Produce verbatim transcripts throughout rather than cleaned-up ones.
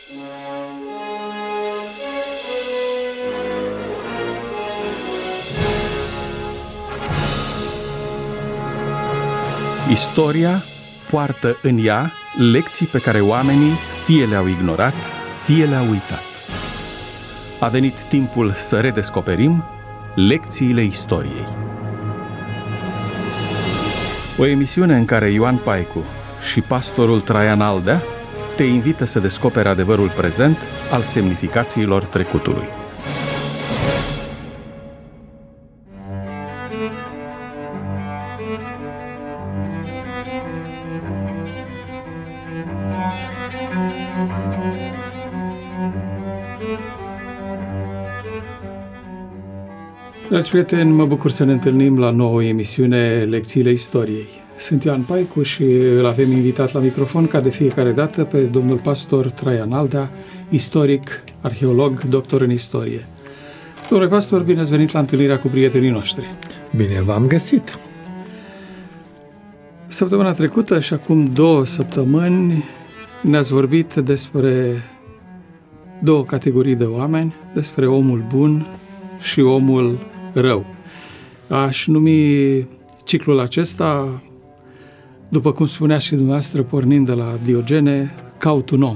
Istoria poartă în ea lecții pe care oamenii fie le-au ignorat, fie le-au uitat. A venit timpul să redescoperim lecțiile istoriei. O emisiune în care Ioan Paicu și pastorul Traian Aldea te invită să descoperi adevărul prezent al semnificațiilor trecutului. Dragi prieteni, mă bucur să ne întâlnim la nouă emisiune Lecțiile Istoriei. Sunt Ioan Paicu și îl avem invitat la microfon ca de fiecare dată pe domnul pastor Traian Aldea, istoric, arheolog, doctor în istorie. Domnule pastor, bine ați venit la întâlnirea cu prietenii noștri. Bine v-am găsit! Săptămâna trecută și acum două săptămâni ne-ați vorbit despre două categorii de oameni, despre omul bun și omul rău. Aș numi ciclul acesta, după cum spunea și dumneavoastră, pornind de la Diogene, caut un om.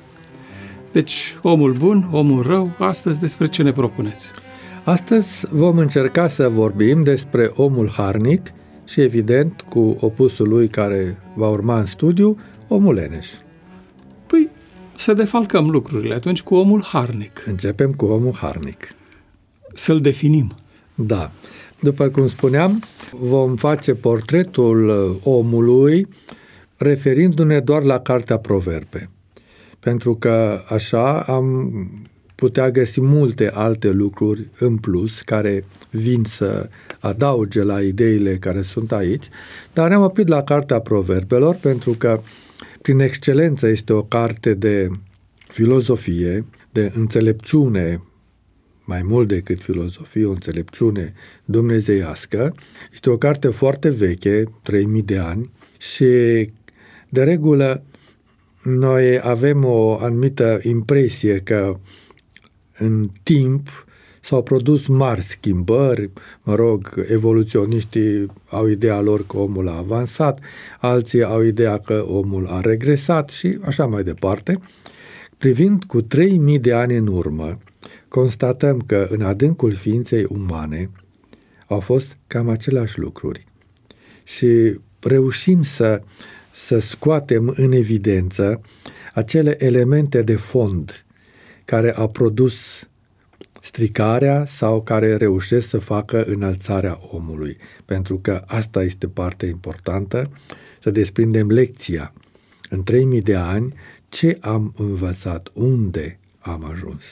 Deci, omul bun, omul rău, astăzi despre ce ne propuneți? Astăzi vom încerca să vorbim despre omul harnic și, evident, cu opusul lui care va urma în studiu, omul leneș. Păi, să defalcăm lucrurile atunci cu omul harnic. Începem cu omul harnic. Să-l definim. Da. După cum spuneam, vom face portretul omului referindu-ne doar la Cartea Proverbe. Pentru că așa am putea găsi multe alte lucruri în plus care vin să adauge la ideile care sunt aici, dar ne-am oprit la Cartea Proverbelor pentru că prin excelență este o carte de filozofie, de înțelepciune, mai mult decât filozofie, o înțelepciune dumnezeiască. Este o carte foarte veche, trei mii de ani, și de regulă noi avem o anumită impresie că în timp s-au produs mari schimbări, mă rog, evoluționiștii au ideea lor că omul a avansat, alții au ideea că omul a regresat și așa mai departe. Privind cu trei mii de ani în urmă, constatăm că în adâncul ființei umane au fost cam aceleași lucruri și reușim să, să scoatem în evidență acele elemente de fond care au produs stricarea sau care reușesc să facă înălțarea omului. Pentru că asta este partea importantă, să desprindem lecția. În trei mii de ani, ce am învățat? Unde am ajuns?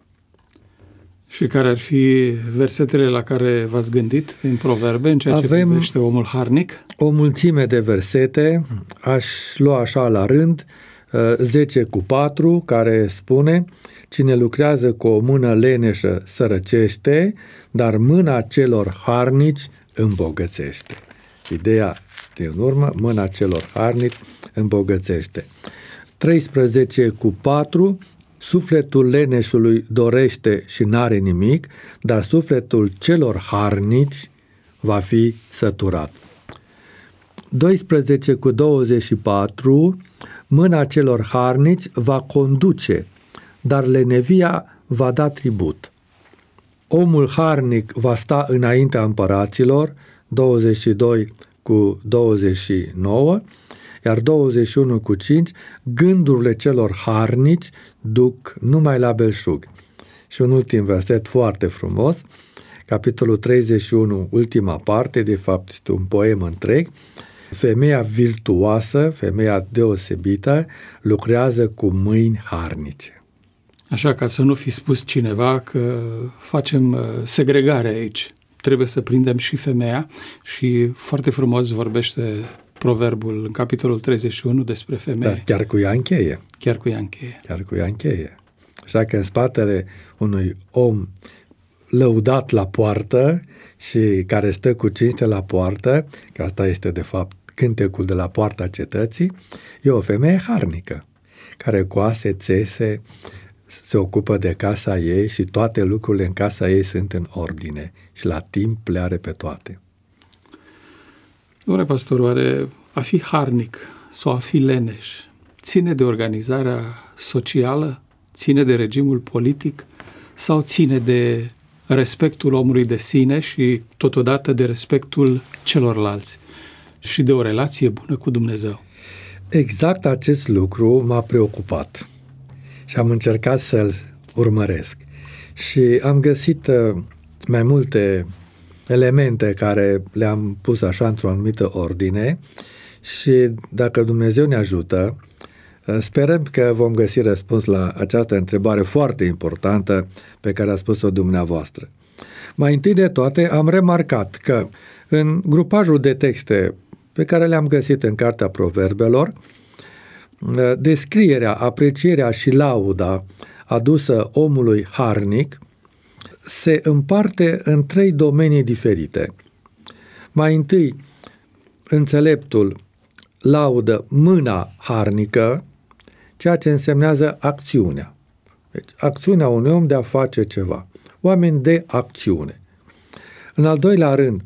Și care ar fi versetele la care v-ați gândit în Proverbe, în ceea ce Avem privește omul harnic? O mulțime de versete, aș lua așa la rând, zece cu patru, care spune: cine lucrează cu o mână leneșă sărăcește, dar mâna celor harnici îmbogățește. Ideea din urmă, mâna celor harnici îmbogățește. treisprezece cu patru, sufletul leneșului dorește și n-are nimic, dar sufletul celor harnici va fi săturat. doisprezece cu douăzeci și patru, mâna celor harnici va conduce, dar lenevia va da tribut. Omul harnic va sta înaintea împăraților, douăzeci și doi cu douăzeci și nouă, iar douăzeci și unu cu cinci, gândurile celor harnici duc numai la belșug. Și un ultim verset foarte frumos, capitolul treizeci și unu, ultima parte, de fapt este un poem întreg. Femeia virtuoasă, femeia deosebită, lucrează cu mâini harnice. Așa, ca să nu fi spus cineva că facem segregare aici. Trebuie să prindem și femeia și foarte frumos vorbește Proverbul în capitolul treizeci și unu despre femeie. Dar chiar cu ea încheie. Chiar cu ea încheie. Chiar cu ea încheie. Așa că în spatele unui om lăudat la poartă și care stă cu cinste la poartă, că asta este de fapt cântecul de la poarta cetății, e o femeie harnică. care coase, țese, se ocupă de casa ei și toate lucrurile în casa ei sunt în ordine și la timp le are pe toate. Domnule pastor, oare a fi harnic sau a fi leneș ține de organizarea socială, ține de regimul politic sau ține de respectul omului de sine și totodată de respectul celorlalți și de o relație bună cu Dumnezeu? Exact acest lucru m-a preocupat și am încercat să-l urmăresc. Și am găsit mai multe elemente care le-am pus așa într-o anumită ordine și dacă Dumnezeu ne ajută, sperăm că vom găsi răspuns la această întrebare foarte importantă pe care a spus-o dumneavoastră. Mai întâi de toate am remarcat că în grupajul de texte pe care le-am găsit în Cartea Proverbelor, descrierea, aprecierea și lauda adusă omului harnic se împarte în trei domenii diferite. Mai întâi, înțeleptul laudă mâna harnică, ceea ce însemnează acțiunea. Deci, acțiunea unui om de a face ceva. Oameni de acțiune. În al doilea rând,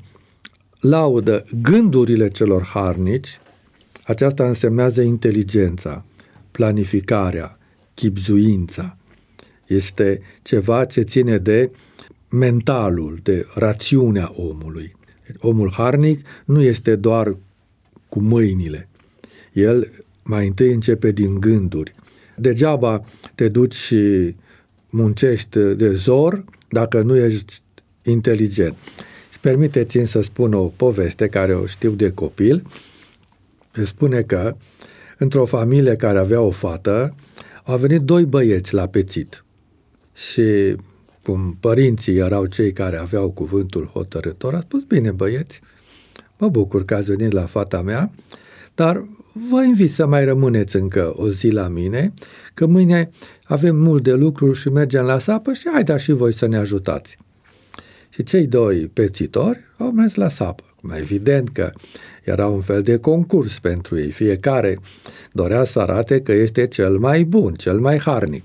laudă gândurile celor harnici, aceasta însemnează inteligența, planificarea, chibzuința. Este ceva ce ține de mentalul, de rațiunea omului. Omul harnic nu este doar cu mâinile. El mai întâi începe din gânduri. Degeaba te duci și muncești de zor dacă nu ești inteligent. Și permiteți-mi să spun o poveste care o știu de copil. Spune că într-o familie care avea o fată, au venit doi băieți la pețit. Și cum părinții erau cei care aveau cuvântul hotărător, a spus: bine băieți, mă bucur că ați venit la fata mea, dar vă invit să mai rămâneți încă o zi la mine, că mâine avem mult de lucru și mergem la sapă și haideți și voi să ne ajutați. Și cei doi pețitori au mers la sapă. Mai evident că era un fel de concurs pentru ei. Fiecare dorea să arate că este cel mai bun, cel mai harnic.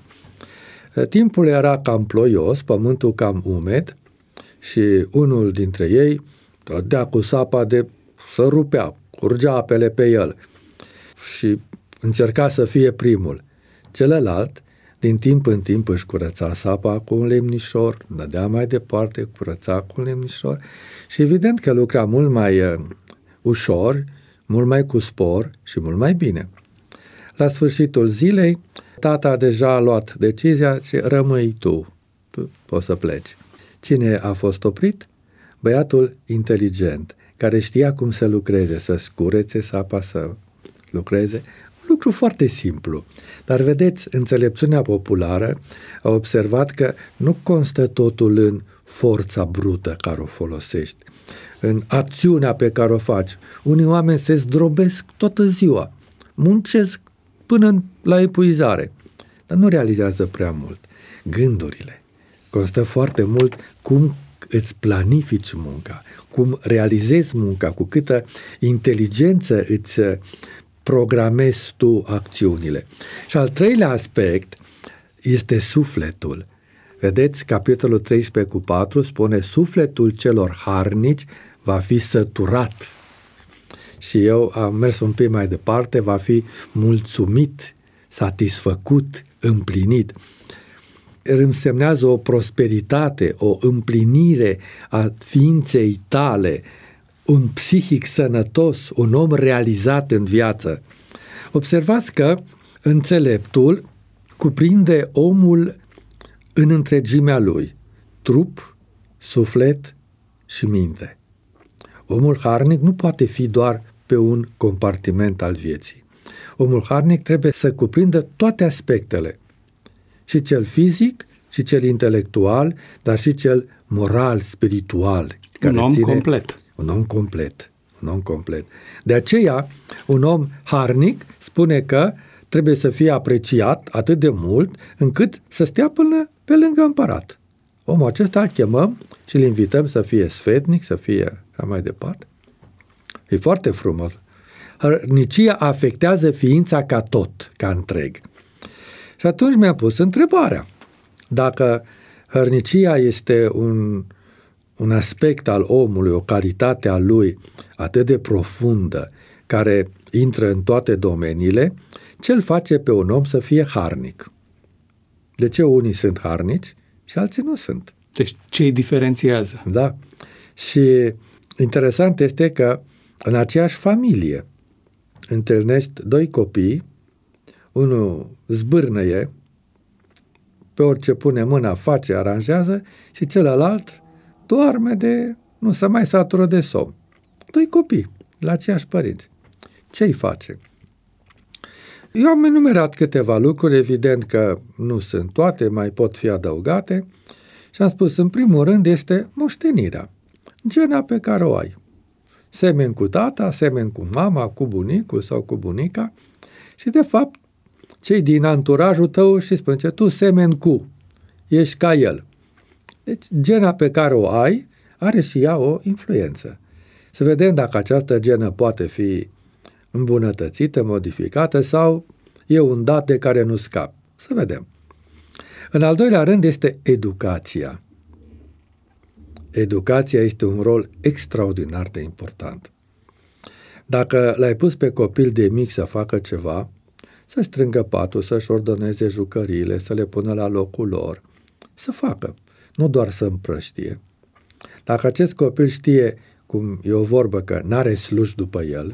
Timpul era cam ploios, pământul cam umed și unul dintre ei dădea cu sapa de să rupea, curgea apele pe el și încerca să fie primul. Celălalt, din timp în timp, își curăța sapa cu un lemnișor, dădea mai departe, curăța cu un lemnișor și evident că lucra mult mai uh, ușor, mult mai cu spor și mult mai bine. La sfârșitul zilei, tata deja a luat decizia și rămâi tu, tu poți să pleci. Cine a fost oprit? Băiatul inteligent, care știa cum să lucreze, să scurețe sapa, să lucreze. Un lucru foarte simplu. Dar vedeți, înțelepciunea populară a observat că nu constă totul în forța brută care o folosești, în acțiunea pe care o faci. Unii oameni se zdrobesc toată ziua, muncesc până la epuizare, dar nu realizează prea mult. Gândurile constă foarte mult cum îți planifici munca, cum realizezi munca, cu câtă inteligență îți programezi tu acțiunile. Și al treilea aspect este sufletul. Vedeți, capitolul treisprezece cu patru spune: sufletul celor harnici va fi săturat. Și eu am mers un pic mai departe, va fi mulțumit, satisfăcut, împlinit. Însemnează o prosperitate, o împlinire a ființei tale, un psihic sănătos, un om realizat în viață. Observați că înțeleptul cuprinde omul în întregimea lui, trup, suflet și minte. Omul harnic nu poate fi doar pe un compartiment al vieții. Omul harnic trebuie să cuprindă toate aspectele, și cel fizic, și cel intelectual, dar și cel moral, spiritual. Un om ține, complet. Un om complet. Un om complet. De aceea, un om harnic spune că trebuie să fie apreciat atât de mult încât să stea până pe lângă împărat. Omul acesta îl chemăm și îl invităm să fie sfetnic, să fie ca mai departe. E foarte frumos. Hărnicia afectează ființa ca tot, ca întreg. Și atunci mi-am pus întrebarea, dacă hărnicia este un, un aspect al omului, o calitate a lui atât de profundă, care intră în toate domeniile, ce îl face pe un om să fie harnic? De ce unii sunt harnici și alții nu sunt? Deci ce îi diferențiază? Da. Și interesant este că în aceeași familie întâlnești doi copii, unul zbârnăie, pe orice pune mâna face, aranjează, și celălalt doarme de, nu se mai satură de somn. Doi copii, la aceiași părinți. Ce-i face? Eu am enumerat câteva lucruri, evident că nu sunt toate, mai pot fi adăugate, și am spus, în primul rând, este moștenirea, gena pe care o ai. Semeni cu tata, semeni cu mama, cu bunicul sau cu bunica, și de fapt, cei din anturajul tău și spun că tu semeni cu, ești ca el. Deci, gena pe care o ai are și ea o influență. Să vedem dacă această genă poate fi îmbunătățită, modificată sau e un dat de care nu scap. Să vedem. În al doilea rând este educația. Educația este un rol extraordinar de important. Dacă l-ai pus pe copil de mic să facă ceva, să strângă patul, să-și ordoneze jucăriile, să le pună la locul lor, să facă, nu doar să împrăștie. Dacă acest copil știe, cum e o vorbă, că n-are sluși după el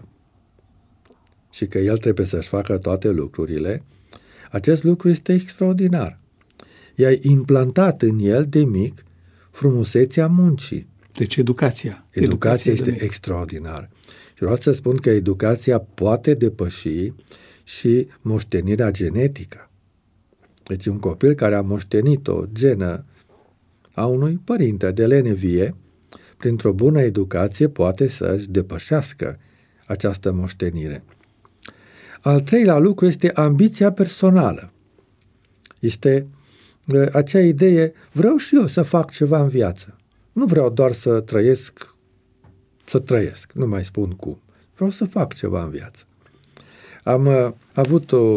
și că el trebuie să-și facă toate lucrurile, acest lucru este extraordinar. I-ai implantat în el de mic frumusețea muncii. Deci educația. Educația, educația este extraordinară. Și vreau să spun că educația poate depăși și moștenirea genetică. Deci un copil care a moștenit o genă a unui părinte de lene vie, printr-o bună educație poate să-și depășească această moștenire. Al treilea lucru este ambiția personală. Este acea idee, vreau și eu să fac ceva în viață. Nu vreau doar să trăiesc, să trăiesc, nu mai spun cum. Vreau să fac ceva în viață. Am uh, avut o,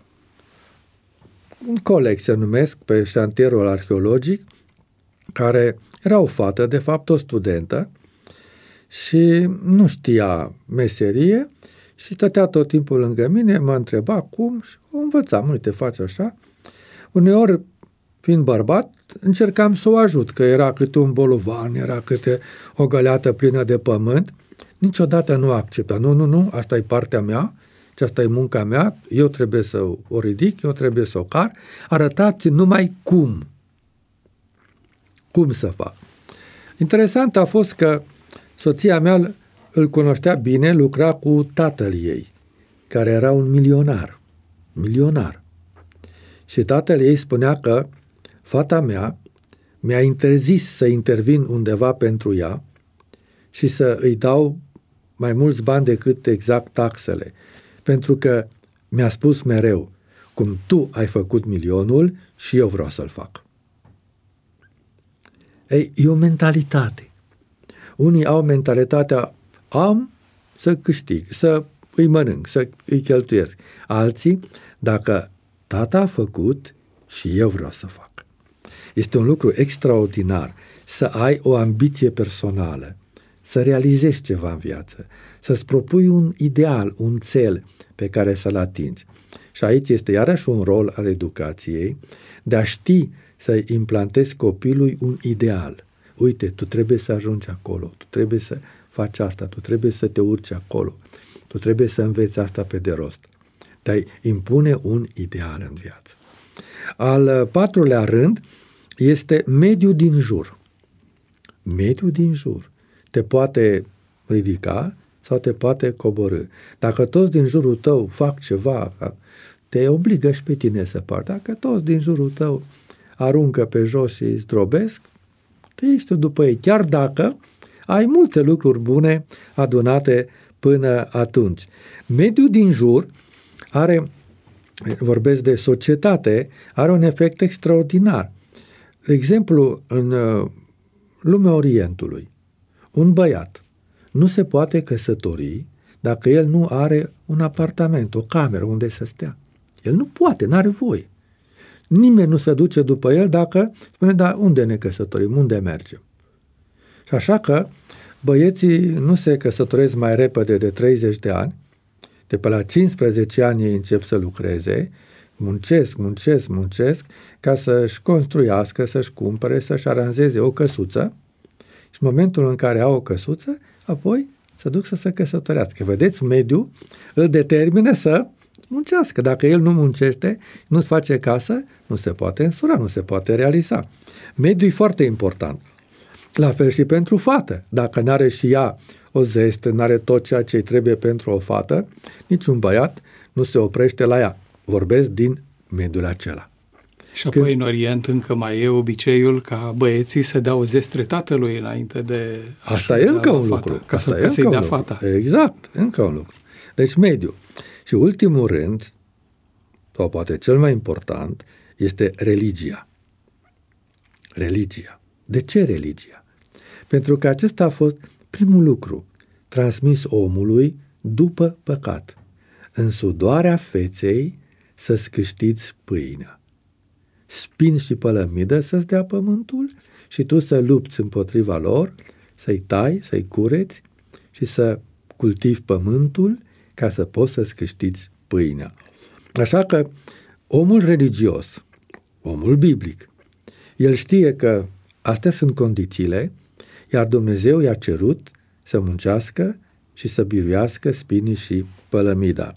un coleg, se numesc, pe șantierul arheologic, care era o fată, de fapt o studentă, și nu știa meserie și stătea tot timpul lângă mine, mă întreba cum și o învățam, uite, faci așa. Uneori, fiind bărbat, încercam să o ajut, că era câte un bolovan, era câte o găleată plină de pământ. Niciodată nu accepta. Nu, nu, nu, asta e partea mea, și asta e munca mea, eu trebuie să o ridic, eu trebuie să o car. Arătați numai cum. Cum să fac. Interesant a fost că soția mea îl cunoștea bine, lucra cu tatăl ei, care era un milionar. Milionar. Și tatăl ei spunea că fata mea mi-a interzis să intervin undeva pentru ea și să îi dau mai mulți bani decât exact taxele. Pentru că mi-a spus mereu, cum tu ai făcut milionul și eu vreau să-l fac. Ei, e o mentalitate. Unii au mentalitatea, am să câștig, să îi mănânc, să îi cheltuiesc. Alții, dacă tata a făcut și eu vreau să fac. Este un lucru extraordinar să ai o ambiție personală, să realizezi ceva în viață, să-ți propui un ideal, un cel pe care să-l atingi. Și aici este iarăși un rol al educației de a ști să implantezi copilului un ideal. Uite, tu trebuie să ajungi acolo, tu trebuie să faci asta, tu trebuie să te urci acolo, tu trebuie să înveți asta pe de rost. Dar impune un ideal în viață. Al patrulea rând este mediul din jur. Mediul din jur te poate ridica sau te poate coborî. Dacă toți din jurul tău fac ceva, te obligă și pe tine să faci. Dacă toți din jurul tău aruncă pe jos și zdrobesc, te ești tu după ei, chiar dacă ai multe lucruri bune adunate până atunci. Mediul din jur are, vorbesc de societate, are un efect extraordinar. De exemplu, în lumea Orientului, un băiat nu se poate căsători dacă el nu are un apartament, o cameră unde să stea. El nu poate, n-are voie. nimeni nu se duce după el dacă spune, da, unde ne căsătorim, unde mergem? Și așa că băieții nu se căsătoresc mai repede de treizeci de ani, de pe la cincisprezece ani ei încep să lucreze, muncesc, muncesc, muncesc, ca să-și construiască, să-și cumpere, să-și aranjeze o căsuță și în momentul în care au o căsuță, apoi se duc să se căsătorească. Vedeți, mediul îl determină să muncească. Dacă el nu muncește, nu-ți face casă, nu se poate însura, nu se poate realiza. Mediul e foarte important. La fel și pentru fată. Dacă n-are și ea o zeste, n-are tot ceea ce îi trebuie pentru o fată, niciun băiat nu se oprește la ea. Vorbesc din mediul acela. Și apoi Când... în Orient încă mai e obiceiul ca băieții să dea o zestre tatălui înainte de... Asta e încă un lucru. Ca, să, ca să-i dea fata. Exact, încă un lucru. Deci mediul. Și ultimul rând, sau poate cel mai important, este religia. Religia. De ce religia? Pentru că acesta a fost primul lucru transmis omului după păcat. În sudoarea feței să-ți câștiți pâinea. Spin și pălămidă să-ți dea pământul și tu să lupți împotriva lor, să-i tai, să-i cureți și să cultivi pământul ca să poți să-ți câștiți pâinea. Așa că omul religios, omul biblic, el știe că astea sunt condițiile, iar Dumnezeu i-a cerut să muncească și să biruiască spinii și pălămida.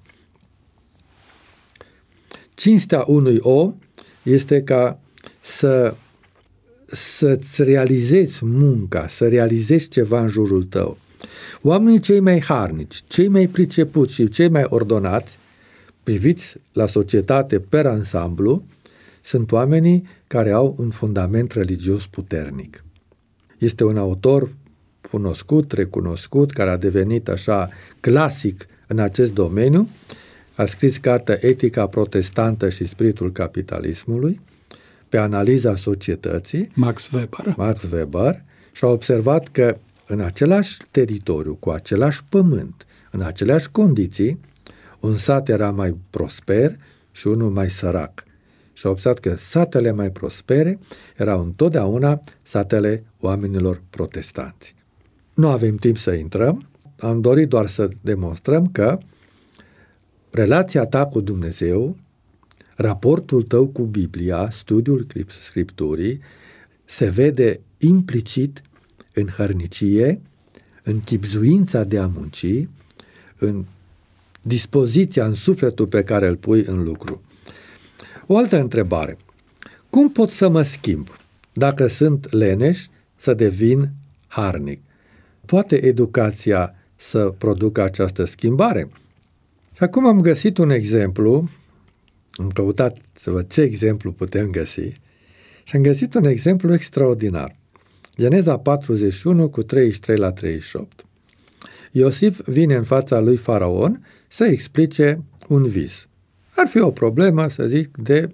Cinstea unui om este ca să, să-ți realizezi munca, să realizezi ceva în jurul tău. Oamenii cei mai harnici, cei mai pricepuți și cei mai ordonați, priviți la societate per ansamblu, sunt oamenii care au un fundament religios puternic. Este un autor cunoscut, recunoscut, care a devenit așa clasic în acest domeniu, a scris cartea Etica protestantă și spiritul capitalismului, pe analiza societății, Max Weber. Max Weber, și a observat că în același teritoriu, cu același pământ, în aceleași condiții, un sat era mai prosper și unul mai sărac. Și a observat că satele mai prospere erau întotdeauna satele oamenilor protestanți. Nu avem timp să intrăm, am dorit doar să demonstrăm că relația ta cu Dumnezeu, raportul tău cu Biblia, studiul Scripturii, se vede implicit în hărnicie, în chibzuința de a munci, în dispoziția, în sufletul pe care îl pui în lucru. O altă întrebare. Cum pot să mă schimb dacă sunt leneș să devin harnic? Poate educația să producă această schimbare? Și acum am găsit un exemplu, am căutat să văd ce exemplu putem găsi și am găsit un exemplu extraordinar. Geneza patruzeci și unu cu treizeci și trei la treizeci și opt. Iosif vine în fața lui Faraon să explice un vis. Ar fi o problemă, să zic, de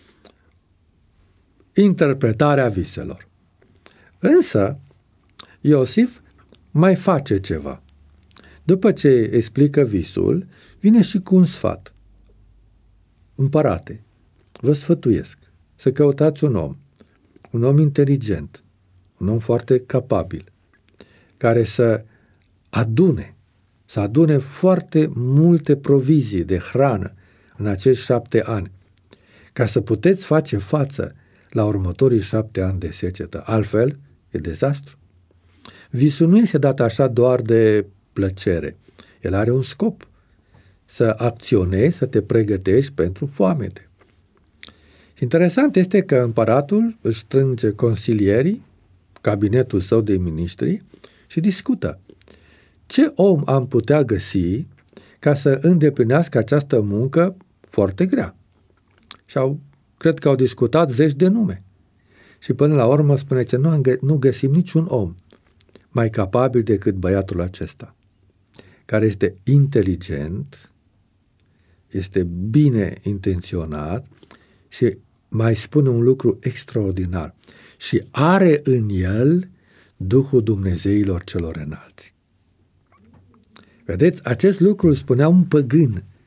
interpretarea viselor. Însă, Iosif mai face ceva. După ce explică visul, vine și cu un sfat. Împărate, vă sfătuiesc să căutați un om, un om inteligent, un om foarte capabil, care să adune, să adune foarte multe provizii de hrană în acești șapte ani, ca să puteți face față la următorii șapte ani de secetă. Altfel, e dezastru. Visul nu este dat așa doar de plăcere. El are un scop. Să acționezi, să te pregătești pentru foamete. Interesant este că împăratul își strânge consilierii, cabinetul său de miniștri și discută. Ce om am putea găsi ca să îndeplinească această muncă foarte grea? Și au, cred că au discutat zeci de nume. Și până la urmă spuneți, nu, nu găsim niciun om mai capabil decât băiatul acesta, care este inteligent, este bine intenționat și mai spune un lucru extraordinar. Și are în el Duhul Dumnezeilor celor înalți. Vedeți, acest lucru îl spunea un păgân,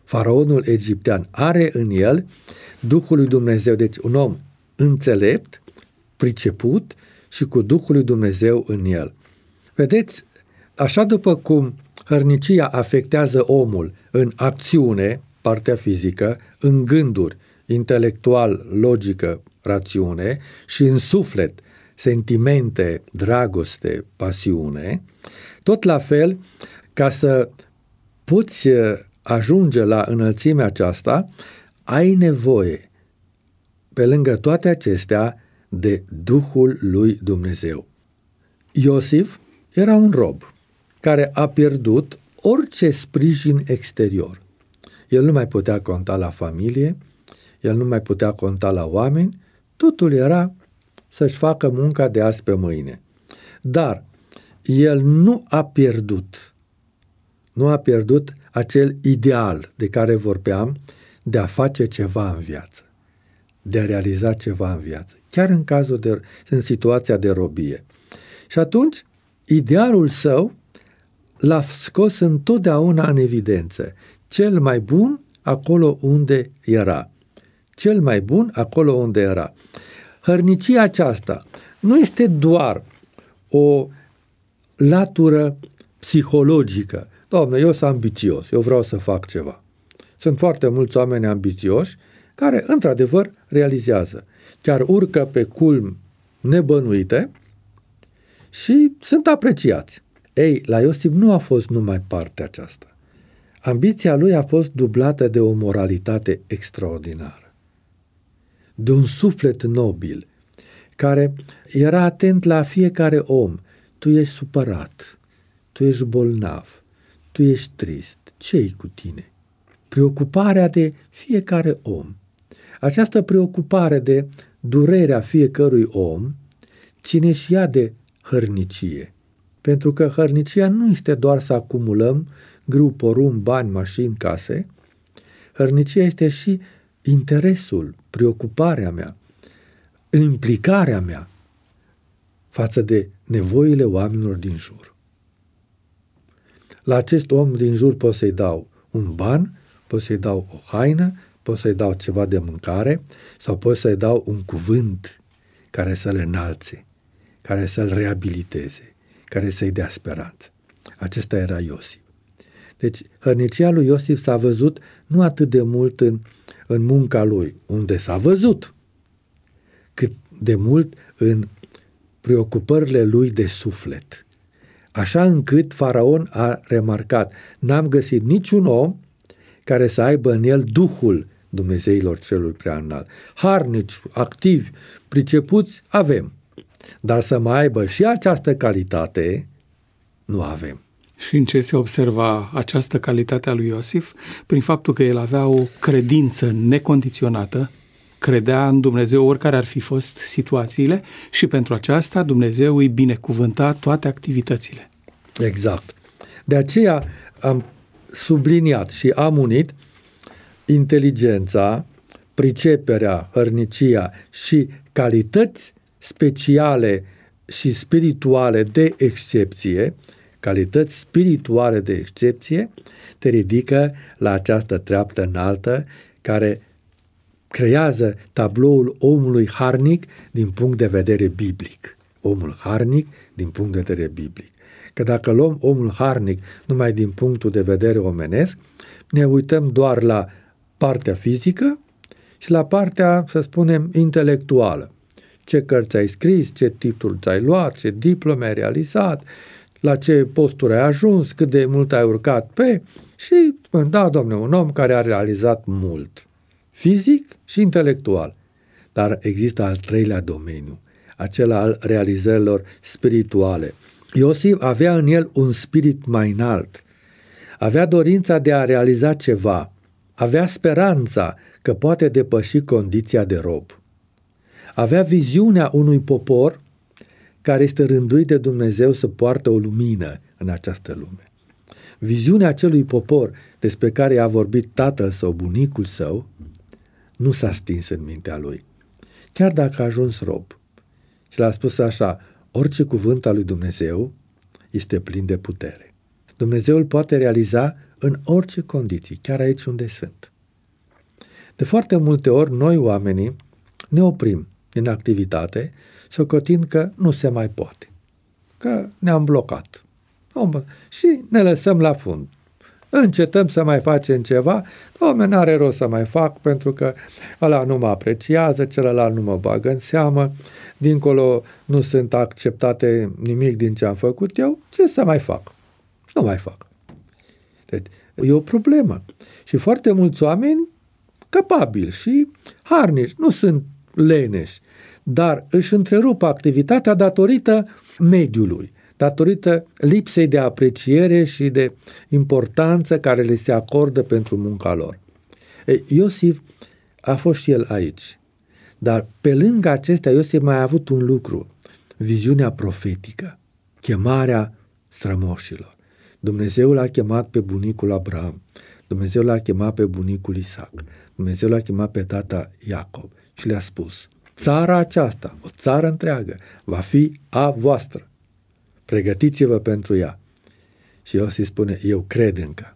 Faraonul egiptean are în el Duhul lui Dumnezeu, deci un om înțelept, priceput și cu Duhul lui Dumnezeu în el. Vedeți, așa după cum hărnicia afectează omul în acțiune, partea fizică, în gânduri, intelectual, logică, rațiune, și în suflet, sentimente, dragoste, pasiune, tot la fel, ca să poți ajunge la înălțimea aceasta, ai nevoie, pe lângă toate acestea, de Duhul lui Dumnezeu. Iosif era un rob care a pierdut orice sprijin exterior. El nu mai putea conta la familie, el nu mai putea conta la oameni, totul era să-și facă munca de azi pe mâine. Dar el nu a pierdut, nu a pierdut acel ideal de care vorbeam, de a face ceva în viață, de a realiza ceva în viață, chiar în cazul de, în situația de robie. Și atunci, idealul său l-a scos întotdeauna în evidență. Cel mai bun acolo unde era. Cel mai bun acolo unde era. Hărnicia aceasta nu este doar o latură psihologică. Doamne, eu sunt ambițios, eu vreau să fac ceva. Sunt foarte mulți oameni ambițioși care, într-adevăr, realizează. Chiar urcă pe culmi nebănuite și sunt apreciați. Ei, la Iosif nu a fost numai partea aceasta. Ambiția lui a fost dublată de o moralitate extraordinară, de un suflet nobil, care era atent la fiecare om. Tu ești supărat, tu ești bolnav, tu ești trist, ce-i cu tine? Preocuparea de fiecare om. Această preocupare de durerea fiecărui om ține și ea de hărnicie. Pentru că hărnicia nu este doar să acumulăm grâu, porumb, bani, mașini, case. Hărnicia este și interesul, preocuparea mea, implicarea mea față de nevoile oamenilor din jur. La acest om din jur pot să-i dau un ban, pot să-i dau o haină, pot să-i dau ceva de mâncare sau pot să-i dau un cuvânt care să-l înalțe, care să-l reabiliteze, care să-i dea speranță. Acesta era Iosif. Deci, hărnicia lui Iosif s-a văzut nu atât de mult în, în munca lui, unde s-a văzut, cât de mult în preocupările lui de suflet. Așa încât Faraon a remarcat, n-am găsit niciun om care să aibă în el Duhul Dumnezeilor celui preaînalt. Harnici, activi, pricepuți, avem. Dar să mai aibă și această calitate, nu avem. Și în ce se observa această calitate a lui Iosif? Prin faptul că el avea o credință necondiționată, credea în Dumnezeu oricare ar fi fost situațiile și pentru aceasta Dumnezeu îi binecuvânta toate activitățile. Exact. De aceea am subliniat și am unit inteligența, priceperea, hărnicia și calități speciale și spirituale de excepție, calități spirituale de excepție, te ridică la această treaptă înaltă care creează tabloul omului harnic din punct de vedere biblic. Omul harnic din punct de vedere biblic. Că dacă luăm omul harnic numai din punctul de vedere omenesc, ne uităm doar la partea fizică și la partea, să spunem, intelectuală. Ce cărți ai scris, ce titlu ți-ai luat, ce diplome ai realizat, la ce posturi ai ajuns, cât de mult ai urcat pe... Și spun, da, domne, un om care a realizat mult, fizic și intelectual. Dar există al treilea domeniu, acela al realizărilor spirituale. Iosif avea în el un spirit mai înalt, avea dorința de a realiza ceva, avea speranța că poate depăși condiția de rob. Avea viziunea unui popor care este rânduit de Dumnezeu să poartă o lumină în această lume. Viziunea acelui popor despre care i-a vorbit tatăl sau bunicul său nu s-a stins în mintea lui, chiar dacă a ajuns rob. Și l-a spus așa, orice cuvânt al lui Dumnezeu este plin de putere. Dumnezeu îl poate realiza în orice condiții, chiar aici unde sunt. De foarte multe ori, noi oamenii ne oprim din activitate, socotind că nu se mai poate, că ne-am blocat. Și ne lăsăm la fund. Încetăm să mai facem ceva, Doamne, n-are rost să mai fac, pentru că ăla nu mă apreciază, celălalt nu mă bagă în seamă, dincolo nu sunt acceptate nimic din ce am făcut eu, ce să mai fac? Nu mai fac. Deci, e o problemă. Și foarte mulți oameni capabili și harnici, nu sunt leneși, dar își întrerup activitatea datorită mediului, datorită lipsei de apreciere și de importanță care le se acordă pentru munca lor. Ei, Iosif a fost și el aici, dar pe lângă acestea Iosif mai a avut un lucru, viziunea profetică, chemarea strămoșilor. Dumnezeu l-a chemat pe bunicul Abraham, Dumnezeu l-a chemat pe bunicul Isaac, Dumnezeu l-a chemat pe tata Iacob și le-a spus: țara aceasta, o țară întreagă, va fi a voastră. Pregătiți-vă pentru ea. Și Iosif spune: eu cred încă.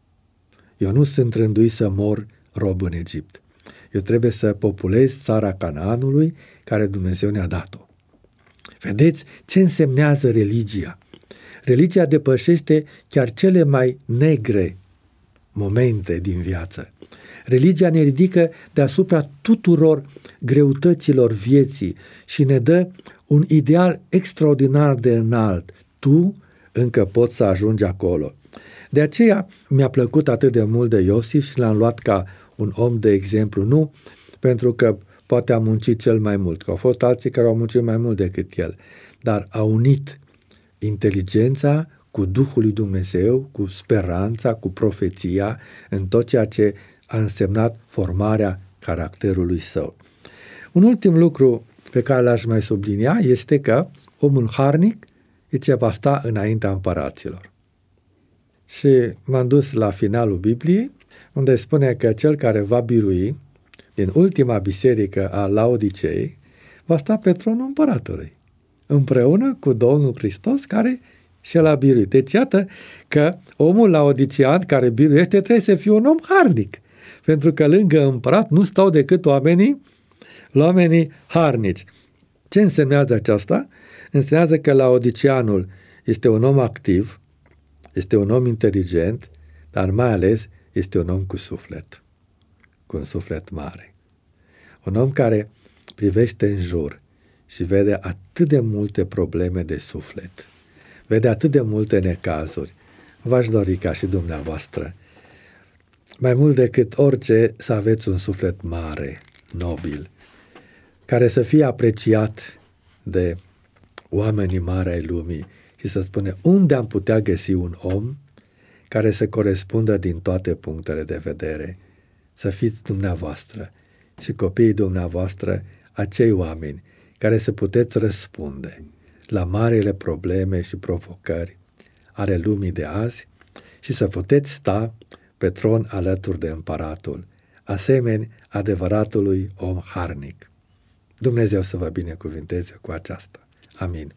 Eu nu sunt rânduit să mor rob în Egipt. Eu trebuie să populez țara Canaanului care Dumnezeu ne-a dat-o. Vedeți ce însemnează religia? Religia depășește chiar cele mai negre momente din viață. Religia ne ridică deasupra tuturor greutăților vieții și ne dă un ideal extraordinar de înalt. Tu încă poți să ajungi acolo. De aceea mi-a plăcut atât de mult de Iosif și l-am luat ca un om de exemplu, nu pentru că poate a muncit cel mai mult, că au fost alții care au muncit mai mult decât el, dar a unit inteligența cu Duhul lui Dumnezeu, cu speranța, cu profeția, în tot ceea ce a însemnat formarea caracterului său. Un ultim lucru pe care l-aș mai sublinia este că omul harnic e ce va sta înaintea împăraților. Și m-am dus la finalul Bibliei, unde spune că cel care va birui din ultima biserică a Laodicei va sta pe tronul împăratului, împreună cu Domnul Hristos care și l-a biruit. Deci iată că omul laodicean care biruiește trebuie să fie un om harnic, pentru că lângă împărat nu stau decât oamenii, oamenii harnici. Ce însemnează aceasta? Însemnează că laodiceanul este un om activ, este un om inteligent, dar mai ales este un om cu suflet, cu un suflet mare. Un om care privește în jur și vede atât de multe probleme de suflet, vede atât de multe necazuri. V-aș dori ca și dumneavoastră, mai mult decât orice, să aveți un suflet mare, nobil, care să fie apreciat de oamenii mari ai lumii și să spune unde am putea găsi un om care să corespundă din toate punctele de vedere. Să fiți dumneavoastră și copiii dumneavoastră acei oameni care să puteți răspunde la marile probleme și provocări ale lumii de azi și să puteți sta pe tron alături de împăratul, asemeni adevăratului om harnic. Dumnezeu să vă binecuvinteze cu aceasta. Amin.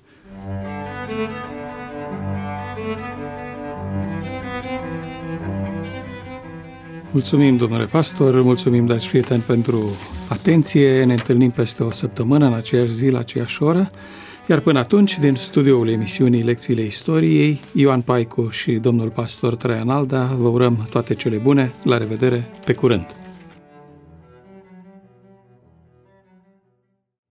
Mulțumim, domnule pastor, mulțumim, dragi prieteni, pentru atenție. Ne întâlnim peste o săptămână, în aceeași zi, la aceeași oră. Iar până atunci, din studioul emisiunii Lecțiile Istoriei, Ioan Paicu și domnul pastor Traian Alda vă urăm toate cele bune. La revedere, pe curând!